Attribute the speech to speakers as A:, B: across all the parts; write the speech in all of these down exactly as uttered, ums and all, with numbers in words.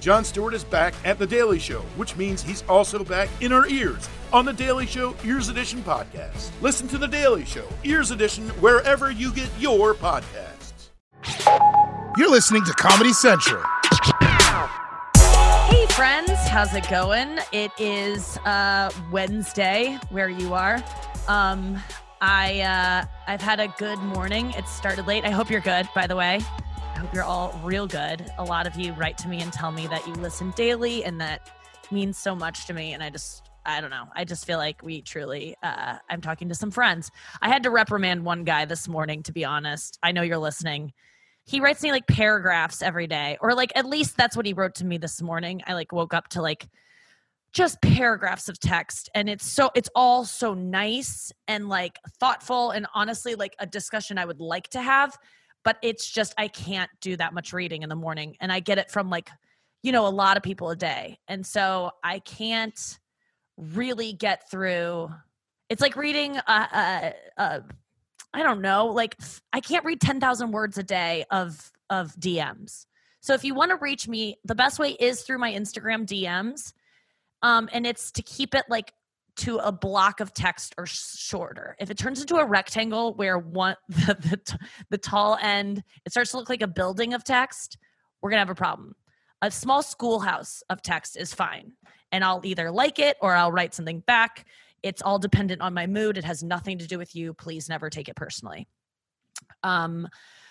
A: Jon Stewart is back at The Daily Show, which means he's also back in our ears on The Daily Show Ears Edition podcast. Listen to The Daily Show Ears Edition wherever you get your podcasts.
B: You're listening to Comedy Central.
C: Hey friends, how's it going? It is uh, Wednesday where you are. Um, I uh, I've had a good morning. It started late. I hope you're good, by the way. I hope you're all real good. A lot of you write to me and tell me that you listen daily, and that means so much to me. And I just, I don't know. I just feel like we truly, uh, I'm talking to some friends. I had to reprimand one guy this morning, to be honest. I know you're listening. He writes me like paragraphs every day, or like at least that's what he wrote to me this morning. I like woke up to like just paragraphs of text, and it's so it's all so nice and like thoughtful and honestly like a discussion I would like to have. But it's just, I can't do that much reading in the morning. And I get it from like, you know, a lot of people a day. And so I can't really get through. It's like reading, a, a, a, I don't know, like I can't read ten thousand words a day of, of D Ms. So if you want to reach me, the best way is through my Instagram D Ms. Um, and it's to keep it like to a block of text or sh- shorter. If it turns into a rectangle where one the, the, t- the tall end, it starts to look like a building of text, we're going to have a problem. A small schoolhouse of text is fine. And I'll either like it or I'll write something back. It's all dependent on my mood. It has nothing to do with you. Please never take it personally. Um,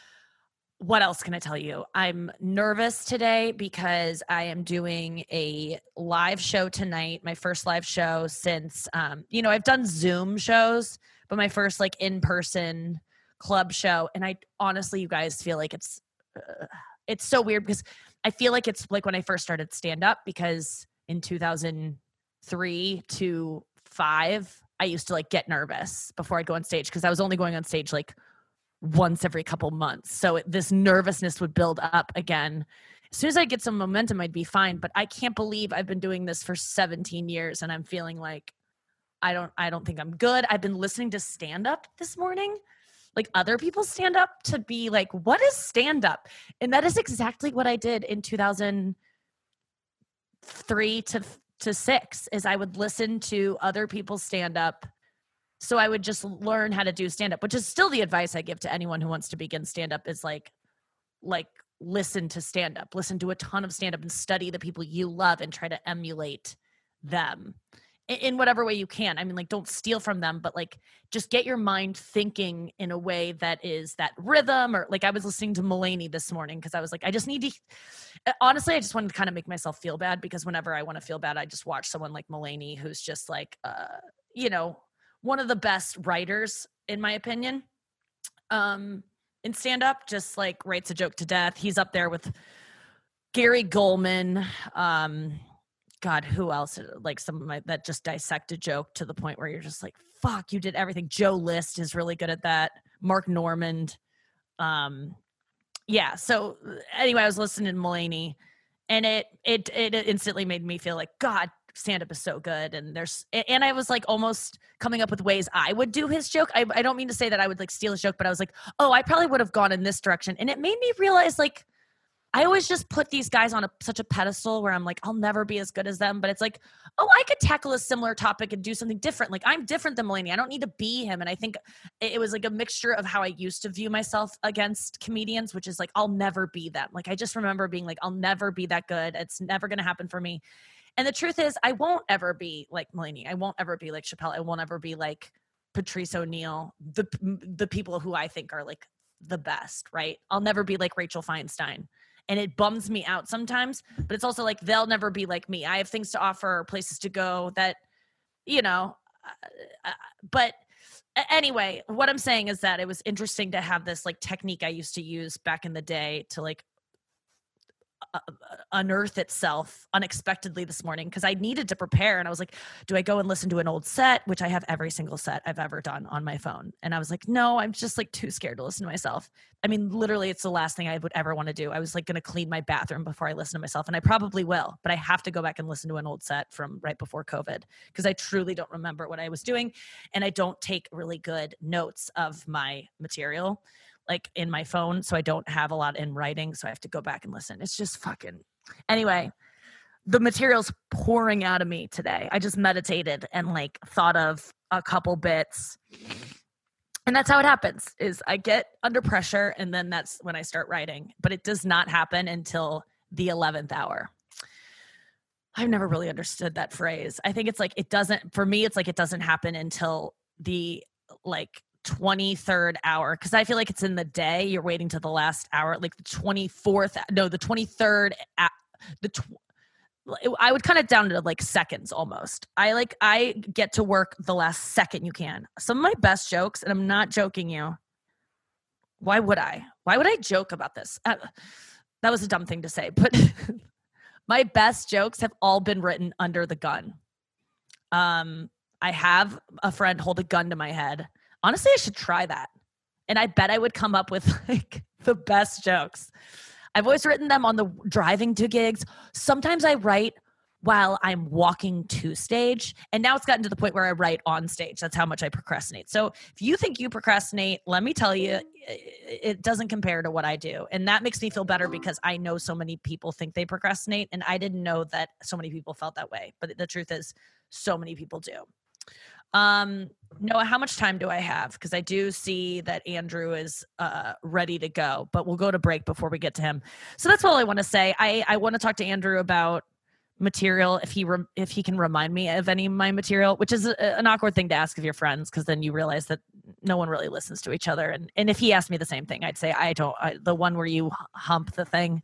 C: What else can I tell you? I'm nervous today because I am doing a live show tonight, my first live show since, um, you know, I've done Zoom shows, but my first like in-person club show. And I honestly, you guys feel like it's, uh, it's so weird because I feel like it's like when I first started stand-up, because in two thousand three to five, I used to like get nervous before I'd go on stage because I was only going on stage like once every couple months. So it, this nervousness would build up again. As soon as I get some momentum, I'd be fine. But I can't believe I've been doing this for seventeen years and I'm feeling like I don't, I don't think I'm good. I've been listening to stand up this morning, like other people stand up, to be like, what is stand up? And that is exactly what I did in two thousand three to, to six is I would listen to other people stand up. So I would just learn how to do stand-up, which is still the advice I give to anyone who wants to begin stand-up is like, like listen to stand-up, listen to a ton of stand-up and study the people you love and try to emulate them in, in whatever way you can. I mean, like, don't steal from them, but like, just get your mind thinking in a way that is that rhythm. Or like I was listening to Mulaney this morning because I was like, I just need to, honestly, I just wanted to kind of make myself feel bad because whenever I want to feel bad, I just watch someone like Mulaney who's just like, uh, you know, one of the best writers, in my opinion, um, in stand-up, just like writes a joke to death. He's up there with Gary Goldman. Um, God, who else? Like some of my, that just dissect a joke to the point where you're just like, fuck, you did everything. Joe List is really good at that. Mark Normand. Um, yeah. So anyway, I was listening to Mulaney and it, it, it instantly made me feel like, God, stand-up is so good. And there's, and I was like almost coming up with ways I would do his joke. I, I don't mean to say that I would like steal his joke, but I was like, oh, I probably would have gone in this direction. And it made me realize like, I always just put these guys on a, such a pedestal where I'm like, I'll never be as good as them. But it's like, oh, I could tackle a similar topic and do something different. Like I'm different than Mulaney. I don't need to be him. And I think it was like a mixture of how I used to view myself against comedians, which is like, I'll never be them. Like, I just remember being like, I'll never be that good. It's never going to happen for me. And the truth is, I won't ever be like Mulaney. I won't ever be like Chappelle. I won't ever be like Patrice O'Neal, the the people who I think are like the best, right? I'll never be like Rachel Feinstein. And it bums me out sometimes, but it's also like, they'll never be like me. I have things to offer, places to go that, you know, uh, but anyway, what I'm saying is that it was interesting to have this like technique I used to use back in the day to like uh, unearth itself unexpectedly this morning because I needed to prepare. And I was like, do I go and listen to an old set, which I have every single set I've ever done on my phone? And I was like, no, I'm just like too scared to listen to myself. I mean, literally, it's the last thing I would ever want to do. I was like going to clean my bathroom before I listen to myself. And I probably will, but I have to go back and listen to an old set from right before COVID because I truly don't remember what I was doing. And I don't take really good notes of my material like in my phone. So I don't have a lot in writing. So I have to go back and listen. It's just fucking, anyway, the material's pouring out of me today. I just meditated and like thought of a couple bits. And that's how it happens, is I get under pressure and then that's when I start writing. But it does not happen until the eleventh hour. I've never really understood that phrase. I think it's like, it doesn't, for me, it's like, it doesn't happen until the like twenty-third hour. Cause I feel like it's in the day, you're waiting to the last hour, like the twenty-fourth, no, the twenty-third, the, tw- I would kind of down to like seconds almost. I like, I get to work the last second you can. Some of my best jokes, and I'm not joking you. Why would I? Why would I joke about this? Uh, that was a dumb thing to say, but my best jokes have all been written under the gun. Um, I have a friend hold a gun to my head. Honestly, I should try that. And I bet I would come up with like the best jokes. I've always written them on the driving to gigs. Sometimes I write while I'm walking to stage. And now it's gotten to the point where I write on stage. That's how much I procrastinate. So if you think you procrastinate, let me tell you, it doesn't compare to what I do. And that makes me feel better because I know so many people think they procrastinate. And I didn't know that so many people felt that way. But the truth is, so many people do. Um, Noah, how much time do I have? Because I do see that Andrew is uh, ready to go, but we'll go to break before we get to him. So that's all I want to say. I, I want to talk to Andrew about material, if he re- if he can remind me of any of my material, which is a, an awkward thing to ask of your friends, because then you realize that no one really listens to each other. And and if he asked me the same thing, I'd say, I don't, I, the one where you hump the thing.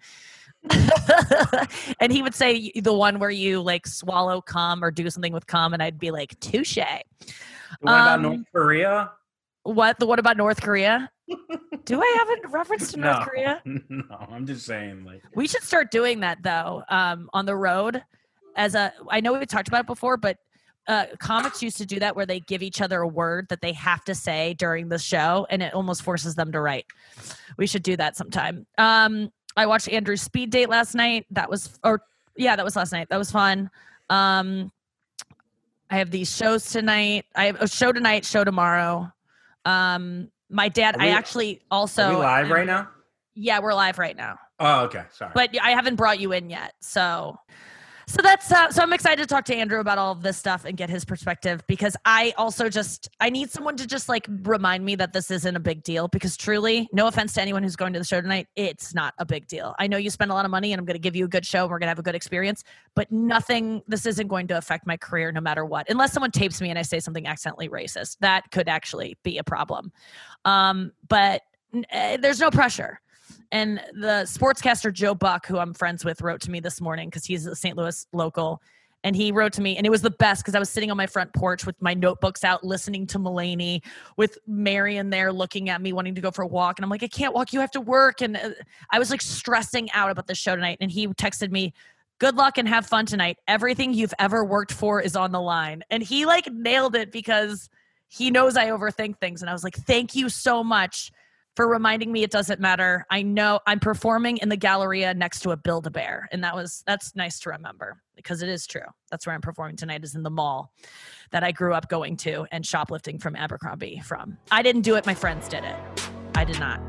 C: And he would say the one where you like swallow cum or do something with cum, and I'd be like, touche.
D: The one um, about North Korea?
C: What? The one about North Korea? Do I have a reference to
D: no,
C: North Korea?
D: No, I'm just saying. Like,
C: we should start doing that though, um, on the road. As a, I know we talked about it before, but uh, comics used to do that where they give each other a word that they have to say during the show, and it almost forces them to write. We should do that sometime. Um, I watched Andrew's speed date last night. That was, or yeah, that was last night. That was fun. Um, I have these shows tonight. I have a show tonight, show tomorrow. Um, my dad, we, I actually also.
D: Are we live
C: um,
D: right now?
C: Yeah, we're live right now.
D: Oh, okay. Sorry.
C: But I haven't brought you in yet. So. So that's uh, so I'm excited to talk to Andrew about all of this stuff and get his perspective, because I also just I need someone to just like remind me that this isn't a big deal, because truly, no offense to anyone who's going to the show tonight, it's not a big deal. I know you spend a lot of money and I'm going to give you a good show and we're going to have a good experience, but nothing, this isn't going to affect my career no matter what, unless someone tapes me and I say something accidentally racist. That could actually be a problem. Um, but uh, there's no pressure. And the sportscaster Joe Buck, who I'm friends with, wrote to me this morning because he's a Saint Louis local. And he wrote to me, and it was the best because I was sitting on my front porch with my notebooks out, listening to Mulaney, with Marion there looking at me, wanting to go for a walk. And I'm like, I can't walk. You have to work. And I was like stressing out about the show tonight. And he texted me, good luck and have fun tonight. Everything you've ever worked for is on the line. And he like nailed it because he knows I overthink things. And I was like, thank you so much for reminding me it doesn't matter. I know I'm performing in the Galleria next to a Build-A-Bear. And that was, that's nice to remember because it is true. That's where I'm performing tonight, is in the mall that I grew up going to and shoplifting from Abercrombie from. I didn't do it. My friends did it. I did not.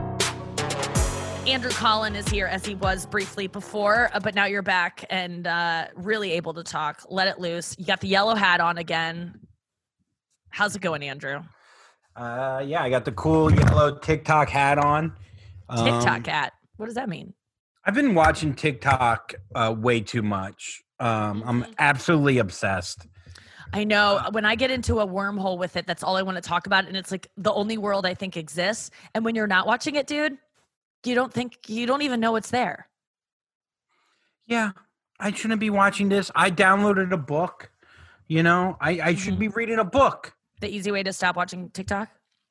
C: Andrew Collin is here, as he was briefly before, uh, but now you're back and uh, really able to talk. Let it loose. You got the yellow hat on again. How's it going, Andrew?
D: Uh, yeah, I got the cool yellow TikTok hat on. Um,
C: TikTok hat? What does that mean?
D: I've been watching TikTok uh, way too much. Um, I'm absolutely obsessed.
C: I know. When I get into a wormhole with it, that's all I want to talk about. And it's like the only world I think exists. And when you're not watching it, dude, you don't think, you don't even know it's there.
D: Yeah, I shouldn't be watching this. I downloaded a book. You know, I, I mm-hmm. should be reading a book.
C: The easy way to stop watching TikTok?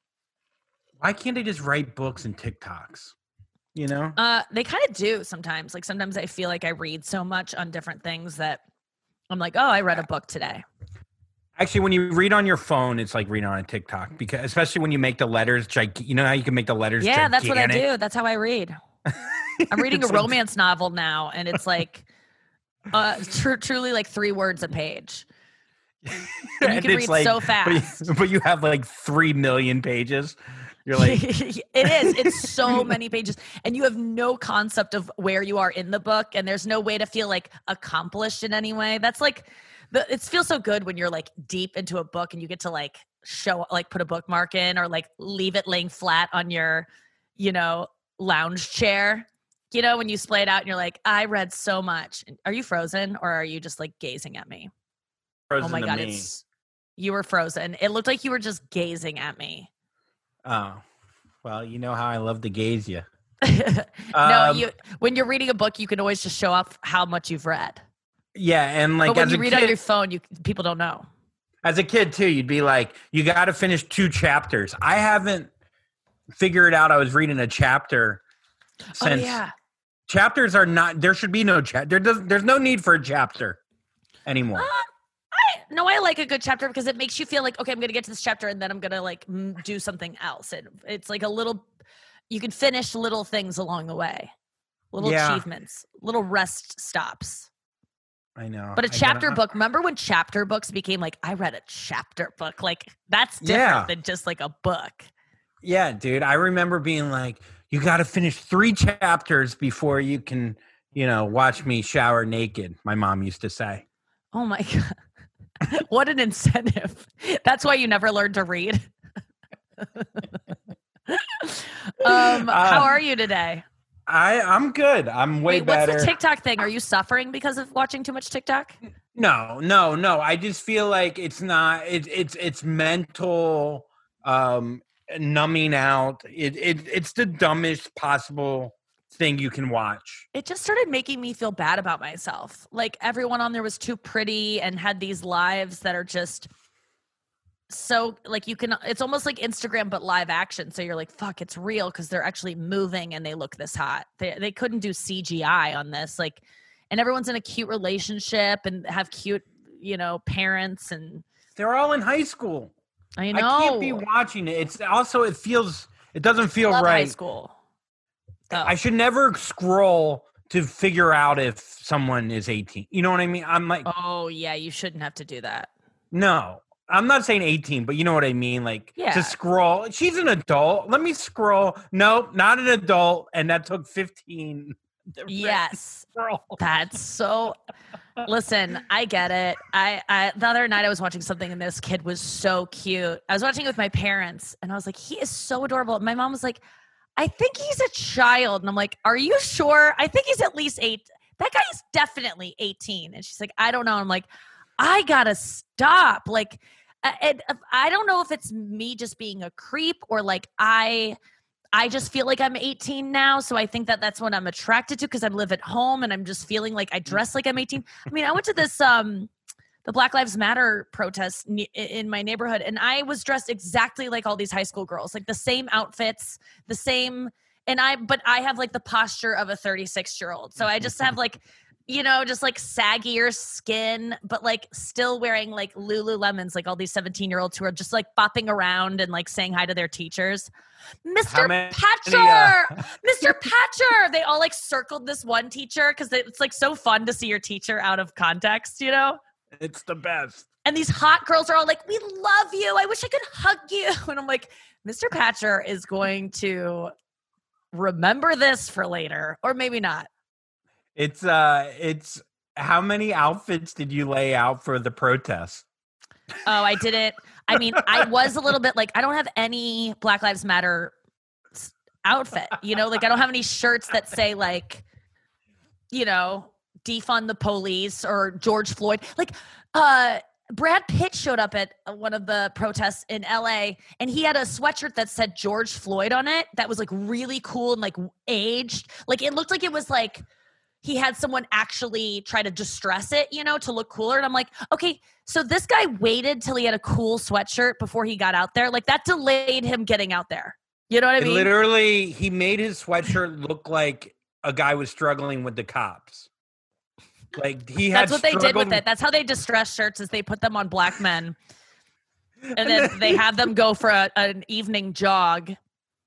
D: Why can't they just write books and TikToks? You know?
C: Uh, they kind of do sometimes. Like sometimes I feel like I read so much on different things that I'm like, oh, I read a book today.
D: Actually, when you read on your phone, it's like reading on a TikTok, because especially when you make the letters, gig- you know how you can make the letters
C: Yeah,
D: gigantic?
C: That's what I do. That's how I read. I'm reading a
D: like,
C: romance novel now, and it's like uh, tr- truly like three words a page. And you can read
D: like,
C: so fast.
D: But you, but you have like three million pages. You're like,
C: it is. It's so many pages, and you have no concept of where you are in the book, and there's no way to feel like accomplished in any way. That's like, the, it feels so good when you're like deep into a book and you get to like show, like put a bookmark in or like leave it laying flat on your, you know, lounge chair. You know, when you splay it out and you're like, I read so much. Are you frozen or are you just like gazing at me?
D: frozen
C: Oh my
D: to
C: God,
D: me.
C: it's you were frozen. It looked like you were just gazing at me.
D: Oh, well, you know how I love to gaze you.
C: no,
D: Um,
C: you when you're reading a book, you can always just show off how much you've read.
D: Yeah, and like
C: but when
D: as
C: you
D: a
C: read
D: kid,
C: on your phone, you people don't know.
D: as a kid too, you'd be like, you got to finish two chapters. I haven't figured out I was reading a chapter since
C: oh yeah.
D: chapters are not. There should be no chapter. There does. There's no need for a chapter anymore.
C: Uh, I no, I like a good chapter because it makes you feel like, okay, I'm gonna get to this chapter and then I'm gonna like m- do something else. And it's like a little. You can finish little things along the way, little
D: Yeah.
C: achievements, little rest stops.
D: I know.
C: But a
D: I
C: chapter
D: gotta-
C: book, remember when chapter books became like, I read a chapter book? Like, that's different
D: Yeah.
C: than just like a book.
D: Yeah, dude. I remember being like, you got to finish three chapters before you can, you know, watch me shower naked. My mom used to say.
C: Oh my God. What an incentive. That's why you never learned to read. um, how
D: Um,
C: are you today?
D: I, I'm good. I'm way
C: Wait, what's
D: better.
C: the TikTok thing? Are you suffering because of watching too much TikTok?
D: No, no, no. I just feel like it's not. It, it's it's mental um, numbing out. It, it it's the dumbest possible thing you can watch.
C: It just started making me feel bad about myself. Like everyone on there was too pretty and had these lives that are just so like you can, it's almost like Instagram, but live action. So you're like, fuck, it's real because they're actually moving and they look this hot. They they couldn't do C G I on this. Like, and everyone's in a cute relationship and have cute, you know, parents. And
D: They're all in high school.
C: I know.
D: I can't be watching it. It's also it feels it doesn't feel
C: Love
D: right.
C: high school. Oh.
D: I should never scroll to figure out if someone is eighteen. You know what I mean? I'm like,
C: Oh yeah, you shouldn't have to do that.
D: no. I'm not saying eighteen, but you know what I mean? Like
C: Yeah.
D: to scroll. She's an adult. Let me scroll. Nope, not an adult. And that took fifteen.
C: Yes.
D: Scroll.
C: That's so. Listen, I get it. I, I the other night I was watching something and this kid was so cute. I was watching it with my parents and I was like, he is so adorable. And my mom was like, I think he's a child. And I'm like, are you sure? I think he's at least eight. That guy is definitely eighteen. And she's like, I don't know. I'm like, I gotta stop. Like, I, and I don't know if it's me just being a creep or like I. I just feel like I'm eighteen now. So I think that that's what I'm attracted to because I live at home and I'm just feeling like I dress like I'm eighteen. I mean, I went to this, um, the Black Lives Matter protest ne- in my neighborhood and I was dressed exactly like all these high school girls, like the same outfits, the same. And I, but I have like the posture of a thirty-six year old. So I just have like, you know, just like saggier skin, but like still wearing like Lululemons, like all these seventeen year olds who are just like bopping around and like saying hi to their teachers. Mister
D: many,
C: Patcher,
D: uh,
C: Mister Patcher. They all like circled this one teacher because it's like so fun to see your teacher out of context, you know?
D: It's the best.
C: And these hot girls are all like, we love you. I wish I could hug you. And I'm like, Mister Patcher is going to remember this for later, or maybe not.
D: It's uh it's how many outfits did you lay out for the protest?
C: Oh, I didn't. I mean, I was a little bit like, I don't have any Black Lives Matter s- outfit, you know, like I don't have any shirts that say like, you know, defund the police or George Floyd. Like, uh, Brad Pitt showed up at one of the protests in L A and he had a sweatshirt that said George Floyd on it. That was like really cool and like aged. Like it looked like it was like, he had someone actually try to distress it, you know, to look cooler. And I'm like, okay, so this guy waited till he had a cool sweatshirt before he got out there. Like that delayed him getting out there. You know what I
D: It
C: mean?
D: literally, he made his sweatshirt look like a guy was struggling with the cops. Like he had.
C: That's what they did
D: struggled-
C: with it. That's how they distress shirts is they put them on black men. And then they have them go for a, an evening jog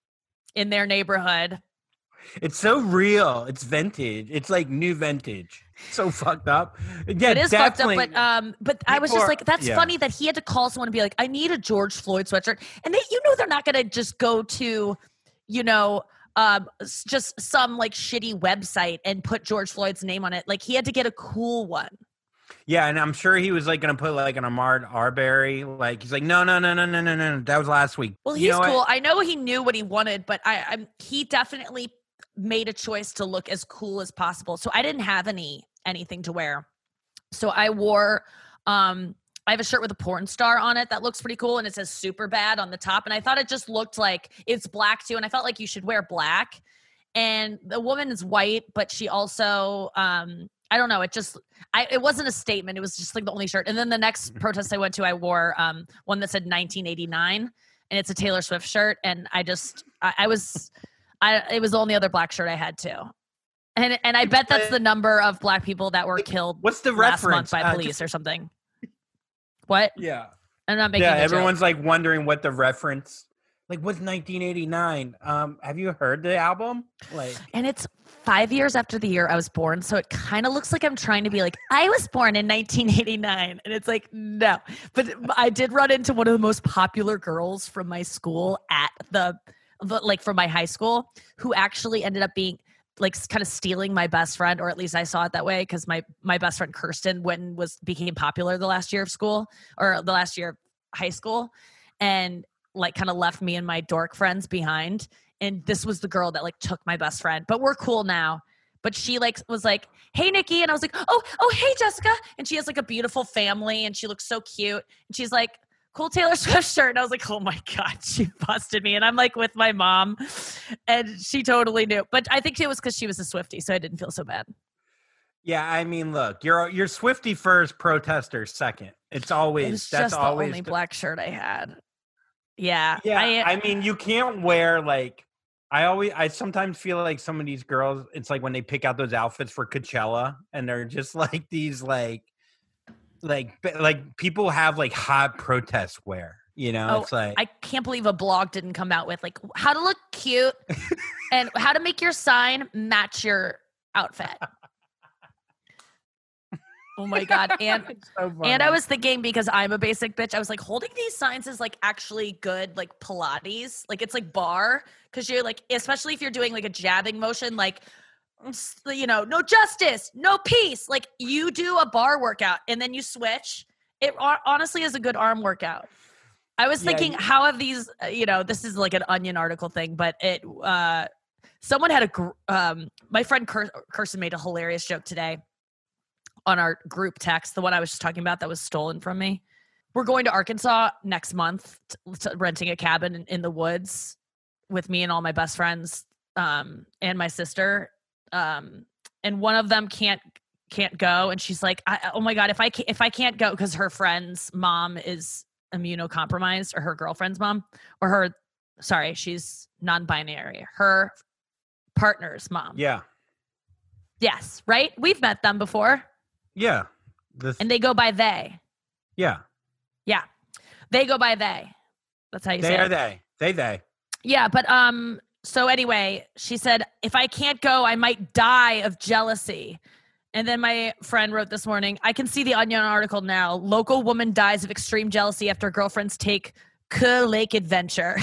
C: in their neighborhood.
D: It's so real. It's vintage. It's like new vintage. So fucked up. Yeah,
C: it is fucked up,
D: definitely.
C: but um, but I was
D: People
C: just
D: are-
C: like, that's
D: yeah.
C: funny that he had to call someone and be like, I need a George Floyd sweatshirt, and they, you know, they're not gonna just go to, you know, um, s- just some like shitty website and put George Floyd's name on it. Like he had to get a cool one.
D: Yeah, and I'm sure he was like going to put like an Ahmaud Arbery. Like he's like, no, no, no, no, no, no, no. That was last week.
C: Well,
D: You
C: he's
D: know what?
C: cool. I know he knew what he wanted, but I, I'm he definitely made a choice to look as cool as possible. So I didn't have any anything to wear. So I wore um I have a shirt with a porn star on it that looks pretty cool, and it says super bad on the top. And I thought it just looked like it's black too. And I felt like you should wear black. And the woman is white, but she also um I don't know. It just, I, it wasn't a statement. It was just like the only shirt. And then the next protest I went to, I wore um, one that said nineteen eighty-nine, and it's a Taylor Swift shirt. And I just, I, I was, I, it was the only other black shirt I had too. And and I bet that's the number of black people that were killed
D: What's the
C: last
D: reference?
C: month by
D: Uh,
C: police
D: just-
C: or something. What?
D: Yeah.
C: I'm not making
D: Yeah,
C: a
D: everyone's
C: joke.
D: like wondering what the reference. Like, what's nineteen eighty-nine? Um, have you heard the album? Like,
C: And it's five years after the year I was born, so it kind of looks like I'm trying to be like, I was born in nineteen eighty-nine, and it's like, no. But I did run into one of the most popular girls from my school at the, the like from my high school, who actually ended up being like kind of stealing my best friend, or at least I saw it that way, because my my best friend Kirsten went and was became popular the last year of school, or the last year of high school, and like kind of left me and my dork friends behind. And this was the girl that like took my best friend, but we're cool now. But she like was like, hey, Nikki. And I was like, oh, oh, hey, Jessica. And she has like a beautiful family and she looks so cute. And she's like, cool Taylor Swift shirt. And I was like, oh my God, she busted me. And I'm like with my mom, and she totally knew. But I think it was because she was a Swiftie, so I didn't feel so bad.
D: yeah, I mean, look, you're you're Swifty first, protester second. It's always
C: It was
D: that's
C: just the
D: always
C: only
D: the-
C: black shirt I had. Yeah.
D: Yeah,
C: I,
D: I, mean, you can't wear like. I always, I sometimes feel like some of these girls. It's like when they pick out those outfits for Coachella, and they're just like these, like, like, like people have like hot protest wear. You know,
C: Oh,
D: it's like
C: I can't believe a blog didn't come out with like how to look cute and how to make your sign match your outfit. Oh my God. And
D: It's so
C: and I
D: funny.
C: was thinking, because I'm a basic bitch, I was like, holding these signs is like actually good, like Pilates. Like it's like bar, because you're like, especially if you're doing like a jabbing motion, like, s- you know, no justice, no peace. Like you do a bar workout and then you switch. It hon- honestly is a good arm workout. I was
D: Yeah,
C: thinking,
D: you-
C: how have these, uh, you know, this is like an Onion article thing, but it, uh, someone had a, gr- um, my friend Kir- Kirsten made a hilarious joke today on our group text, the one I was just talking about that was stolen from me. We're going to Arkansas next month, t- t- renting a cabin in, in the woods with me and all my best friends, um, and my sister. Um, and one of them can't can't go, and she's like, I, "Oh my God, if I ca- if I can't go," because her friend's mom is immunocompromised, or her girlfriend's mom, or her, sorry, she's non-binary, her partner's mom.
D: yeah,
C: Yes, right. We've met them before.
D: yeah, this,
C: And they go by they.
D: yeah.
C: Yeah. They go by they. That's how you
D: They
C: say
D: are
C: it.
D: they. They they.
C: Yeah, but um so anyway, she said, if I can't go, I might die of jealousy. And then my friend wrote this morning, I can see the Onion article now. Local woman dies of extreme jealousy after girlfriends take K Lake adventure.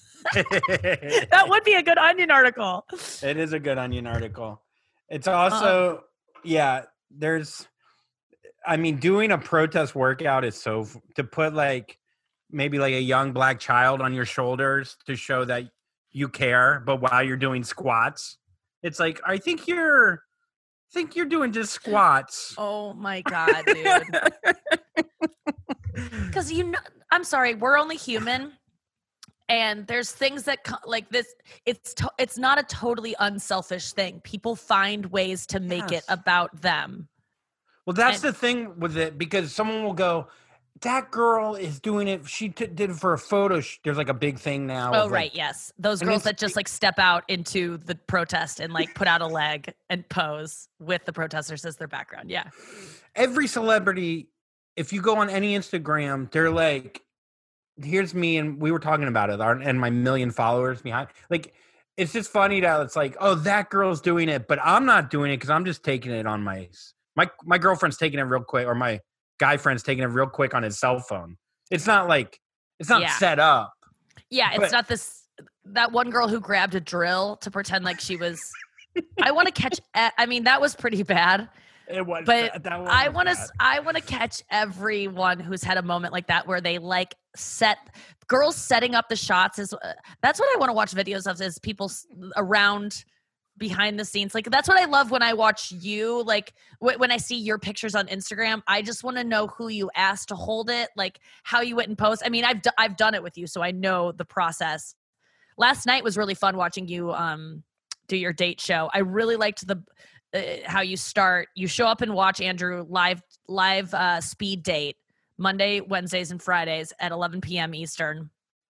C: That would be a good Onion article.
D: It is a good Onion article. It's
C: Uh-uh.
D: also, yeah, there's, I mean, doing a protest workout is so, to put like maybe like a young black child on your shoulders to show that you care, but while you're doing squats, it's like, I think you're, I think you're doing just squats.
C: Oh my God, dude. Because you know, I'm sorry, we're only human, and there's things that co- like this. It's to, it's not a totally unselfish thing. People find ways to make it
D: Yes.
C: about them.
D: Well, that's
C: And-
D: the thing with it, because someone will go, that girl is doing it. She t- did it for a photo. sh-" There's like a big thing now.
C: Oh
D: of, like,
C: right, yes, those
D: and
C: girls
D: it's-
C: that just like step out into the protest and like put out a leg and pose with the protesters as their background. Yeah,
D: every celebrity, if you go on any Instagram, they're like, here's me, and we were talking about it, our- and my million followers behind. Like, it's just funny that it's like, oh, that girl's doing it, but I'm not doing it because I'm just taking it on my My my girlfriend's taking it real quick, or my guy friend's taking it real quick on his cell phone. It's not like it's not
C: Yeah.
D: set up.
C: Yeah, it's
D: but,
C: not this that one girl who grabbed a drill to pretend like she was. I want to catch. I mean, that was pretty bad.
D: It was,
C: but
D: that, that was
C: I want to.
D: bad.
C: I want to catch everyone who's had a moment like that where they like set girls setting up the shots. Is uh, that's what I want to watch videos of. Is people s- around behind the scenes. Like that's what I love when I watch you. Like w- when I see your pictures on Instagram, I just want to know who you asked to hold it, like how you went and post. I mean, I've d- I've done it with you, so I know the process. Last night was really fun watching you um, do your date show. I really liked the uh, how you start. You show up and watch Andrew live live uh, speed date Monday, Wednesdays, and Fridays at eleven p.m. Eastern,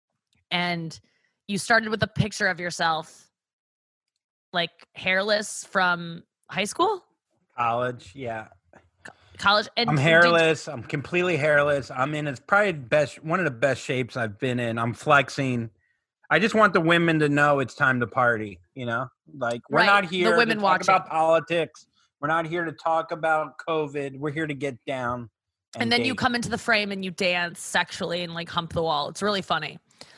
C: and you started with a picture of yourself, like hairless from high school,
D: College, yeah.
C: college. And
D: I'm
C: did-
D: hairless. I'm completely hairless. I'm in it's probably best one of the best shapes I've been in. I'm flexing. I just want the women to know it's time to party. You know, like we're
C: Right,
D: not
C: the
D: here
C: women
D: to talk
C: watching.
D: about politics. We're not here to talk about COVID. We're here to get down. And,
C: and then you
D: date.
C: come into the frame and you dance sexually and like hump the wall. It's really funny.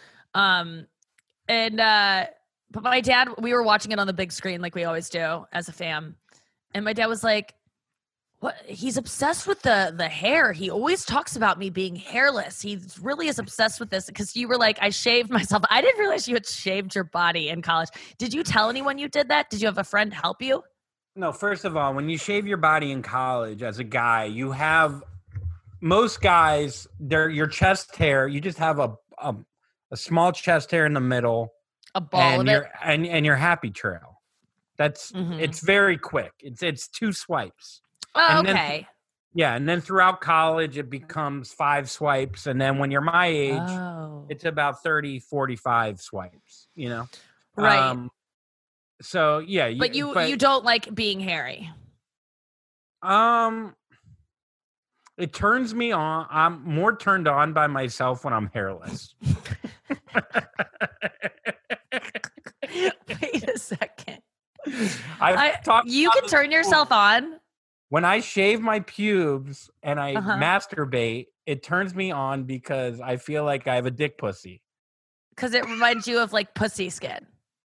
C: Um, and uh, but my dad, we were watching it on the big screen like we always do as a fam, and my dad was like, "What? He's obsessed with the the hair. He always talks about me being hairless. He really is obsessed with this." Because you were like, "I shaved myself." I didn't realize you had shaved your body in college. Did you tell anyone you did that? Did you have a friend help you?
D: No, first of all, when you shave your body in college as a guy, you have most guys, they're your chest hair. You just have a a, a small chest hair in the middle,
C: A ball
D: and
C: of
D: your
C: it.
D: and and your happy trail. That's
C: Mhm.
D: it's very quick. It's it's two swipes.
C: Oh,
D: and then-
C: okay.
D: Yeah, and then throughout college it becomes five swipes, and then when you're my age,
C: Oh.
D: it's about thirty, forty-five swipes, you know.
C: Right.
D: Um, so yeah,
C: But you you don't like being hairy.
D: Um, it turns me on. I'm more turned on by myself when I'm hairless.
C: Wait a second.
D: I've
C: I,
D: talked
C: you
D: about
C: can
D: this
C: turn
D: before.
C: yourself on.
D: When I shave my pubes and I
C: Uh-huh.
D: masturbate, it turns me on because I feel like I have a dick pussy.
C: Because it reminds you of like pussy skin.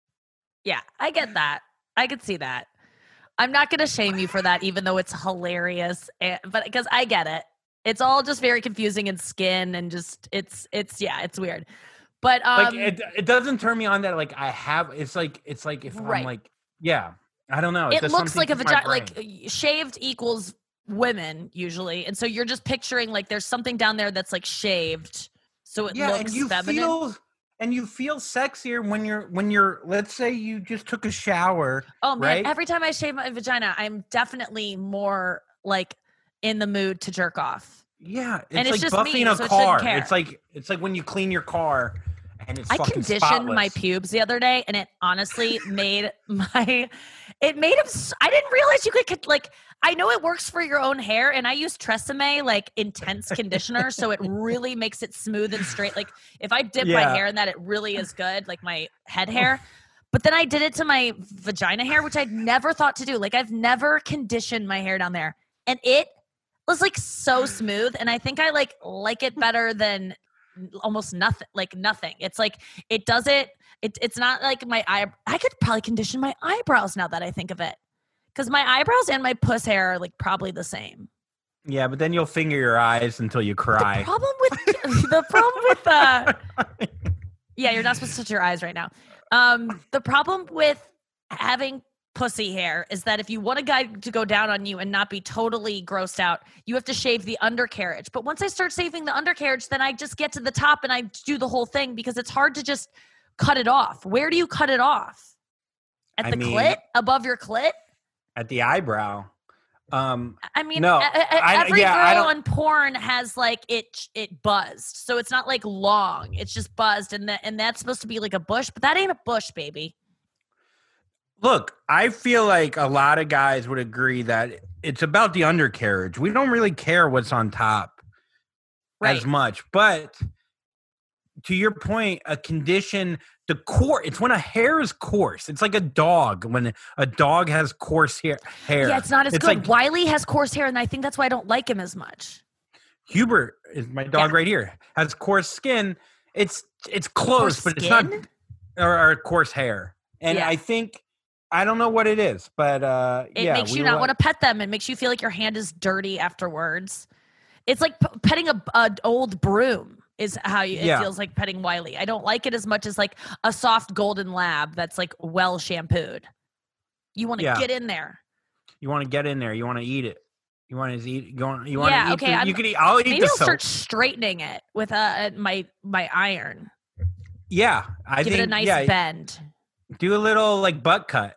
C: Yeah, I get that. I could see that. I'm not going to shame you for that, even though it's hilarious. And, but because I get it, it's all just very confusing and skin and just it's it's yeah, it's weird. But um,
D: Like it, it doesn't turn me on that like I have. It's like it's like if
C: Right.
D: I'm like yeah, I don't know.
C: it
D: does
C: looks
D: something
C: like a
D: to my
C: vagina. Like
D: brain.
C: shaved equals women usually, and so you're just picturing like there's something down there that's like shaved, so it
D: yeah,
C: looks
D: and you
C: feminine.
D: feel and you feel sexier when you're when you're. Let's say you just took a shower.
C: Oh man,
D: right?
C: every time I shave my vagina, I'm definitely more like in the mood to jerk off.
D: Yeah, it's
C: And it's
D: like
C: just
D: buffing
C: me,
D: a
C: so it shouldn't
D: car.
C: care.
D: It's like it's like when you clean your car and it's
C: I
D: fucking
C: conditioned
D: spotless.
C: my pubes the other day, and it honestly made my it made them. s- I didn't realize you could like. I know it works for your own hair, and I use Tresemme like intense conditioner, so it really makes it smooth and straight. Like if I dip my
D: Yeah.
C: hair in that, it really is good, like my head hair. But then I did it to my vagina hair, which I'd never thought to do. Like I've never conditioned my hair down there, and it was like so smooth. And I think I like like it better than almost nothing. Like nothing. It's like it does it. It it's not like my eye. I could probably condition my eyebrows now that I think of it, because my eyebrows and my puss hair are like probably the same.
D: Yeah, but then you'll finger your eyes until you
C: The
D: cry.
C: problem with the problem with uh yeah, you're not supposed to touch your eyes right now. Um, the problem with having pussy hair is that if you want a guy to go down on you and not be totally grossed out, you have to shave the undercarriage. But once I start shaving the undercarriage, then I just get to the top and I do the whole thing because it's hard to just cut it off. Where do you cut it off? At
D: I
C: the
D: mean-
C: clit? Above your clit?
D: At the eyebrow. Um,
C: I mean,
D: No,
C: a- a-
D: I-
C: every
D: yeah, I
C: girl
D: don't-
C: on porn has like it it buzzed, so it's not like long. It's just buzzed, and that and that's supposed to be like a bush, but that ain't a bush, baby.
D: look, I feel like a lot of guys would agree that it's about the undercarriage. We don't really care what's on top
C: Right.
D: as much, but to your point, a condition, the core, it's when a hair is coarse. It's like a dog when a dog has coarse hair. hair.
C: Yeah, it's not as
D: it's
C: good.
D: Like,
C: Wiley has coarse hair, and I think that's why I don't like him as much.
D: Hubert is my dog
C: yeah.
D: right here. Has coarse skin. It's it's close,
C: coarse
D: but
C: skin?
D: it's not, or, or coarse hair. And
C: yeah.
D: I think, I don't know what it is, but uh,
C: it
D: yeah.
C: makes you not want to pet them. It makes you feel like your hand is dirty afterwards. It's like p- petting a, a old broom. Is how you, it
D: yeah.
C: feels like petting Wiley. I don't like it as much as like a soft golden lab that's like well shampooed. You want to
D: yeah.
C: get in there.
D: You want to get in there. You want to eat it. You want to eat. You want. You want
C: yeah,
D: to eat.
C: okay.
D: The, you can eat. I'll eat
C: maybe
D: the
C: I'll
D: soap.
C: start straightening it with uh, my my iron.
D: Yeah, I
C: give
D: think,
C: it a nice
D: yeah,
C: bend.
D: Do a little like butt cut.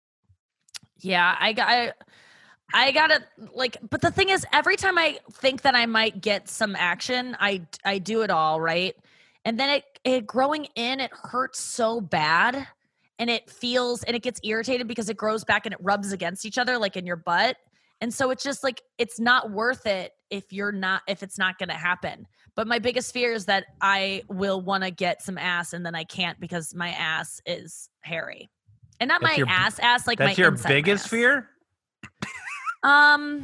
C: Yeah, I got. I, I gotta like, but the thing is, every time I think that I might get some action, I I do it all right, and then it it growing in, it hurts so bad, and it feels and it gets irritated because it grows back and it rubs against each other like in your butt, and so it's just like it's not worth it if you're not if it's not gonna happen. But my biggest fear is that I will want to get some ass and then I can't because my ass is hairy, and not
D: That's
C: my
D: your,
C: ass ass like
D: that's
C: my
D: your
C: inside
D: biggest
C: ass.
D: fear.
C: Um,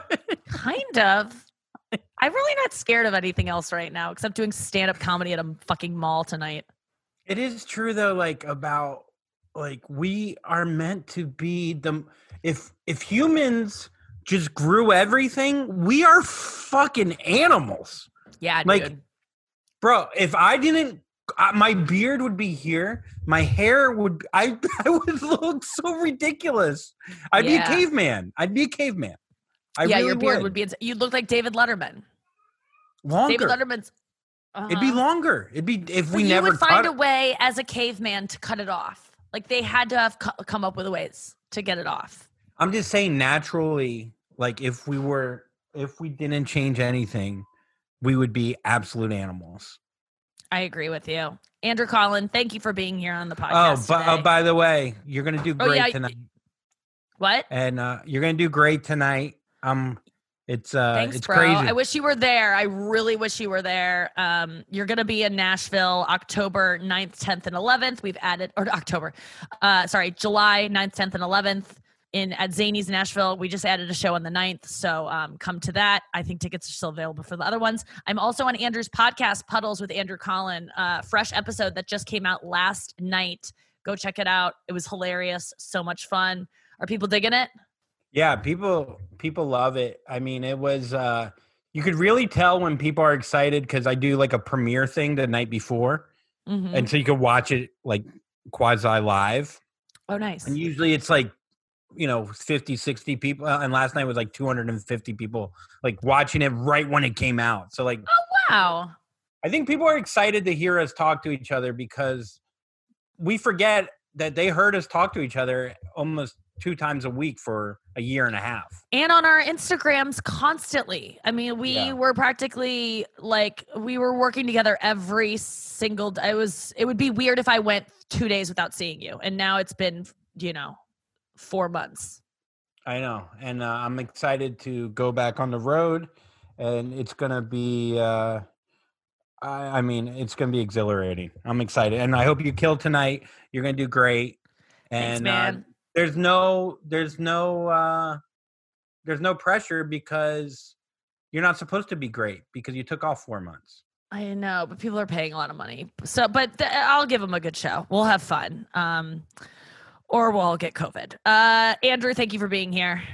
C: kind of. I'm really not scared of anything else right now, except doing stand-up comedy at a fucking mall tonight.
D: It is true though, like about like we are meant to be the if if humans just grew everything, we are fucking animals.
C: Yeah,
D: like,
C: dude.
D: Bro, if I didn't, uh, my beard would be here. My hair would, I, I would look so ridiculous. I'd
C: Yeah.
D: be a caveman. I'd be a caveman. I
C: yeah,
D: really
C: your beard
D: would,
C: would be. Ins- you'd look like David Letterman.
D: longer.
C: David Letterman's. Uh-huh.
D: It'd be longer. It'd be if
C: But
D: we
C: you
D: never
C: would find
D: cut
C: a way as a caveman to cut it off. Like they had to have co- come up with ways to get it off.
D: I'm just saying, naturally, like if we were, if we didn't change anything, we would be absolute animals.
C: I agree with you, Andrew Collin. Thank you for being here on the
D: Oh,
C: podcast.
D: but oh,
C: today.
D: by the way, you're gonna do
C: Oh,
D: great
C: yeah,
D: tonight.
C: What?
D: And uh, you're gonna do great tonight. Um, it's uh,
C: Thanks,
D: it's
C: bro.
D: crazy.
C: I wish you were there. I really wish you were there. Um, you're going to be in Nashville October ninth, tenth, and eleventh. We've added, or October, uh, sorry, July ninth, tenth, and eleventh in at Zany's Nashville. We just added a show on the ninth, so um, come to that. I think tickets are still available for the other ones. I'm also on Andrew's podcast, Puddles with Andrew Collin, uh, fresh episode that just came out last night. Go check it out. It was hilarious. So much fun. Are people digging it?
D: Yeah, people people love it. I mean, it was uh you could really tell when people are excited because I do like a premiere thing the night before.
C: Mm-hmm.
D: And so you could watch it like quasi live.
C: Oh, nice.
D: And usually it's like, you know, fifty, sixty people. And last night was like two hundred fifty people like watching it right when it came out. So like,
C: oh, wow.
D: I think people are excited to hear us talk to each other because we forget that they heard us talk to each other almost two times a week for a year and a half.
C: And on our Instagrams constantly. I mean, we
D: Yeah.
C: were practically like, we were working together every single day. It was, it would be weird if I went two days without seeing you. And now it's been, you know, four months.
D: I know. And uh, I'm excited to go back on the road and it's going to be, uh, I, I mean, it's going to be exhilarating. I'm excited. And I hope you kill tonight. You're going to do great.
C: Thanks,
D: And
C: man.
D: Uh, there's no, there's no, uh, there's no pressure because you're not supposed to be great because you took off four months.
C: I know, but people are paying a lot of money. So, but th- I'll give them a good show. We'll have fun. Um, or we'll all get COVID. Uh, Andrew, thank you for being here.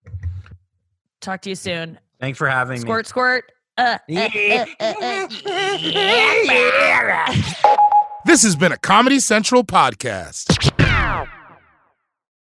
C: Talk to you soon.
D: Thanks for having
C: Squirt,
D: me.
C: squirt. Uh, uh, uh, uh, uh, yeah.
B: This has been a Comedy Central podcast.